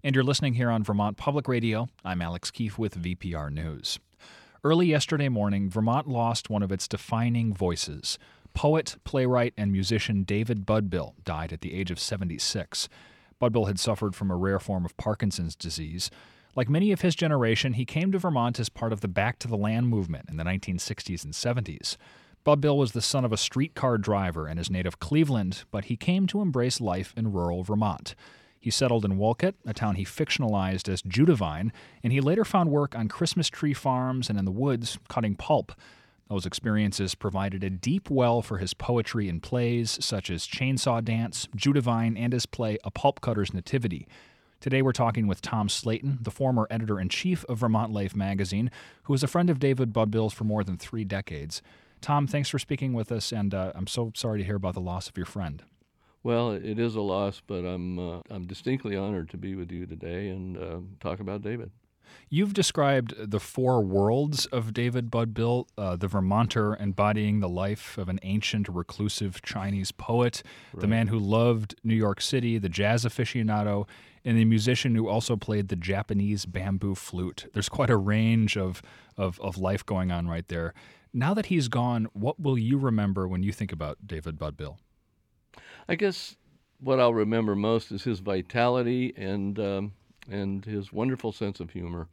And you're listening here on Vermont Public Radio. I'm Alex Keefe with VPR News. Early yesterday morning, Vermont lost one of its defining voices. Poet, playwright, and musician David Budbill died at the age of 76. Budbill had suffered from a rare form of Parkinson's disease. Like many of his generation, he came to Vermont as part of the Back to the Land movement in the 1960s and 70s. Budbill was the son of a streetcar driver in his native Cleveland, but he came to embrace life in rural Vermont. He settled in Wolcott, a town he fictionalized as Judavine, and he later found work on Christmas tree farms and in the woods cutting pulp. Those experiences provided a deep well for his poetry and plays, such as Chainsaw Dance, Judavine, and his play A Pulp Cutter's Nativity. Today we're talking with Tom Slayton, the former editor-in-chief of Vermont Life magazine, who was a friend of David Budbill's for more than 3 decades. Tom, thanks for speaking with us, and I'm so sorry to hear about the loss of your friend. Well, it is a loss, but I'm distinctly honored to be with you today and talk about David. You've described the 4 worlds of David Budbill, the Vermonter embodying the life of an ancient, reclusive Chinese poet, right, the man who loved New York City, the jazz aficionado, and the musician who also played the Japanese bamboo flute. There's quite a range of life going on right there. Now that he's gone, what will you remember when you think about David Budbill? I guess what I'll remember most is his vitality and his wonderful sense of humor.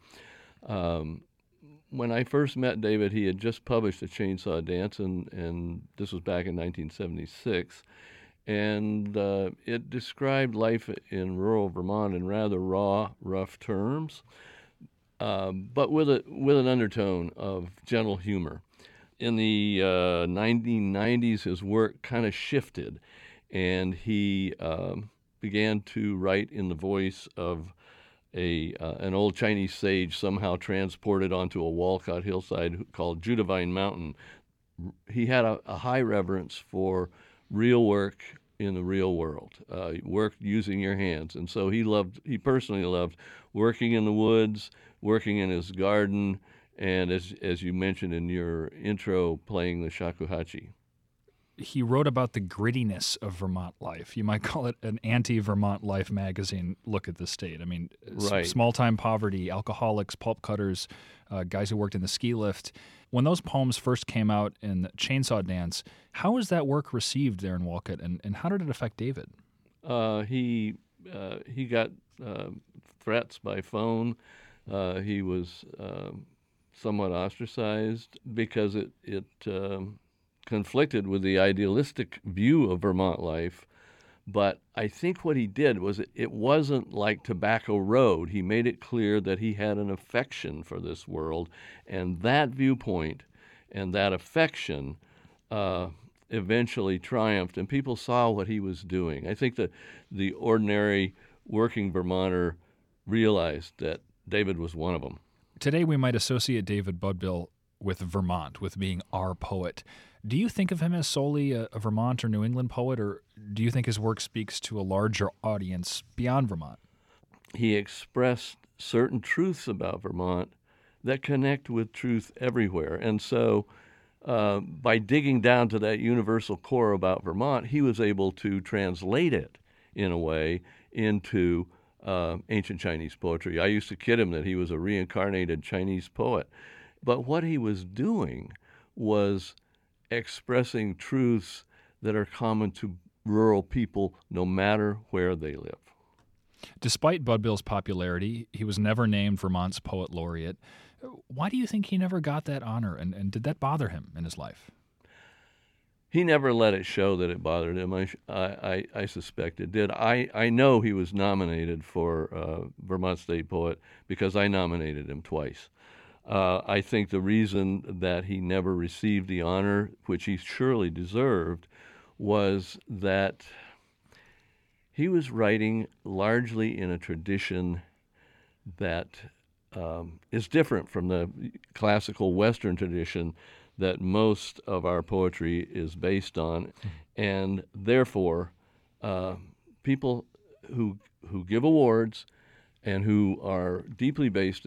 When I first met David, he had just published A Chainsaw Dance, and this was back in 1976, and it described life in rural Vermont in rather raw, rough terms, but with an undertone of gentle humor. In the 1990s, his work kind of shifted, and he began to write in the voice of an old Chinese sage somehow transported onto a Wolcott hillside called Judavine Mountain. He had a high reverence for real work in the real world, work using your hands. And so he personally loved working in the woods, working in his garden, and as you mentioned in your intro, playing the shakuhachi. He wrote about the grittiness of Vermont life. You might call it an anti-Vermont Life magazine look at the state. I mean, right. Small-time poverty, alcoholics, pulp cutters, guys who worked in the ski lift. When those poems first came out in Chainsaw Dance, how was that work received there in Wolcott, and how did it affect David? He got threats by phone. He was somewhat ostracized because it conflicted with the idealistic view of Vermont life. But I think what he did was it wasn't like Tobacco Road. He made it clear that he had an affection for this world, and that viewpoint and that affection eventually triumphed, and people saw what he was doing. I think that the ordinary working Vermonter realized that David was one of them. Today we might associate David Budbill with Vermont, with being our poet. Do you think of him as solely a Vermont or New England poet, or do you think his work speaks to a larger audience beyond Vermont? He expressed certain truths about Vermont that connect with truth everywhere. And so by digging down to that universal core about Vermont, he was able to translate it, in a way, into ancient Chinese poetry. I used to kid him that he was a reincarnated Chinese poet. But what he was doing was expressing truths that are common to rural people no matter where they live. Despite Budbill's popularity, he was never named Vermont's Poet Laureate. Why do you think he never got that honor, and did that bother him in his life? He never let it show that it bothered him. I suspect it did. I know he was nominated for Vermont State Poet because I nominated him twice. I think the reason that he never received the honor, which he surely deserved, was that he was writing largely in a tradition that is different from the classical Western tradition that most of our poetry is based on, and therefore people who give awards and who are deeply based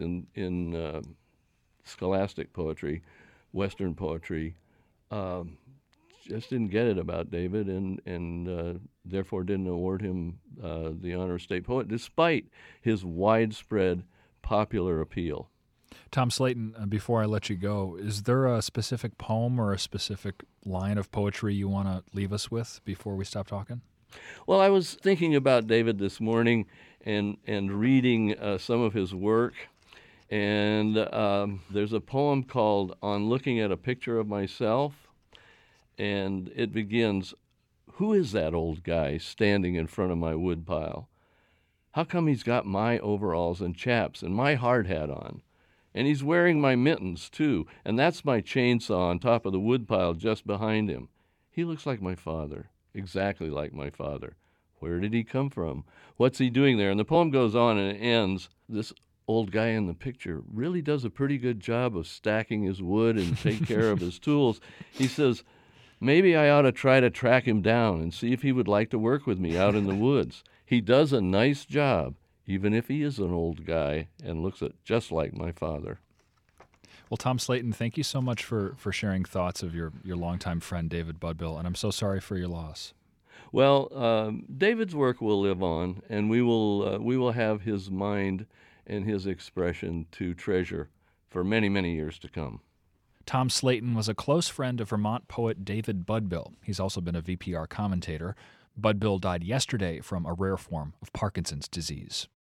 in scholastic poetry, Western poetry, just didn't get it about David, and therefore didn't award him the honor of state poet, despite his widespread popular appeal. Tom Slayton, before I let you go, is there a specific poem or a specific line of poetry you want to leave us with before we stop talking? Well, I was thinking about David this morning and reading some of his work, and there's a poem called On Looking at a Picture of Myself, and it begins, "Who is that old guy standing in front of my woodpile? How come he's got my overalls and chaps and my hard hat on? And he's wearing my mittens, too, and that's my chainsaw on top of the woodpile just behind him. He looks like my father, exactly like my father. Where did he come from? What's he doing there?" And the poem goes on and it ends. This old guy in the picture really does a pretty good job of stacking his wood and take care of his tools. He says, "Maybe I ought to try to track him down and see if he would like to work with me out in the woods. He does a nice job, even if he is an old guy and looks just like my father." Well, Tom Slayton, thank you so much for sharing thoughts of your longtime friend David Budbill, and I'm so sorry for your loss. Well, David's work will live on, and we will have his mind and his expression to treasure for many, many years to come. Tom Slayton was a close friend of Vermont poet David Budbill. He's also been a VPR commentator. Budbill died yesterday from a rare form of Parkinson's disease.